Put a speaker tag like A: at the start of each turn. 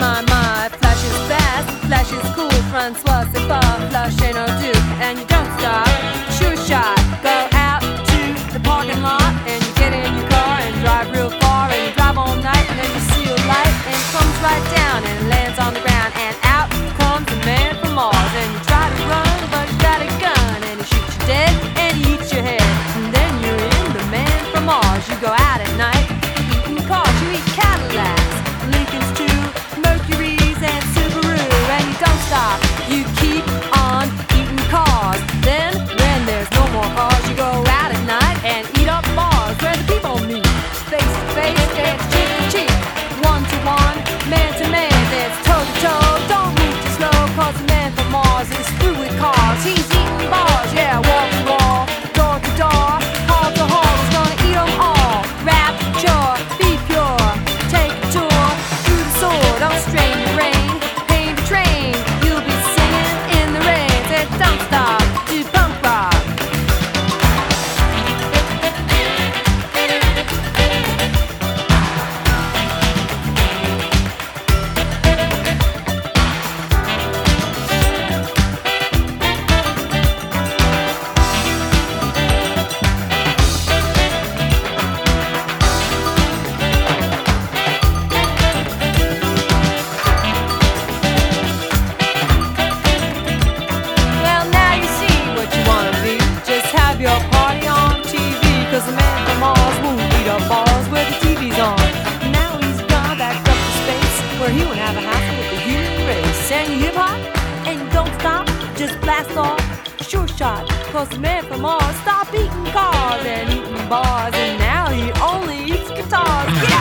A: my, Flash is fast, Flash is cool. Francois, c'est pas Flash ain't no duke. And you don't stop, sure shot. Go out to the parking lot and you get in your car and drive real far. And you drive all night and then you see a light and it comes right down and lands on the ground. And out comes a man from Mars. And you try to run but you got a gun and he shoots you dead and he eats your head. And then you're in the man from Mars. You go out at night, eating cars, you eat Cadillacs, Lincolns too, Mercuries and Subaru. And you don't stop, you keep on eating cars. Then when there's no more cars, you go out at night and eat up bars where the people meet. Face to face, it's cheek to cheek, one to one, man to man, it's toe to toe. Don't move too slow, cause the man from Mars is through with cars. He's eating bars, yeah, wall to wall, door to door, hall to hall. He's gonna eat them all. Rapture, be pure, take a tour through the sword. Don't strain your brain, pain to train. You'll be singing in the rain. Say don't stop, do punk rock. Well, now you see what you wanna be. Just have your party on TV. Cause the man from Mars won't eat up balls where the TV's on. Now he's gone back up to space where he won't have a hassle with the human race. And you hip hop and you don't stop, just blast off, sure shot. Cause the man from Mars stopped eating cars and eating bars. And now he only eats guitars.